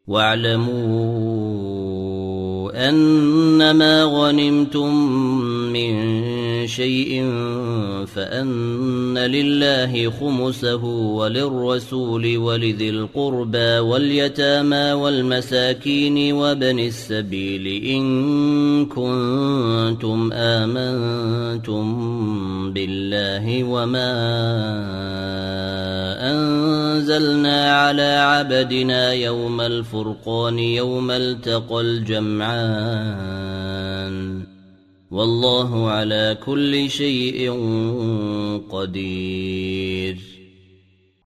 واعلموا أنما غنمتم من شيء فأن لله خمسه وللرسول ولذي القربى واليتامى والمساكين وابن السبيل إن كنتم آمنتم بالله وما أنزلنا على عبدنا يوم الفرقان يوم التقى الجمعان والله على كل شيء قدير.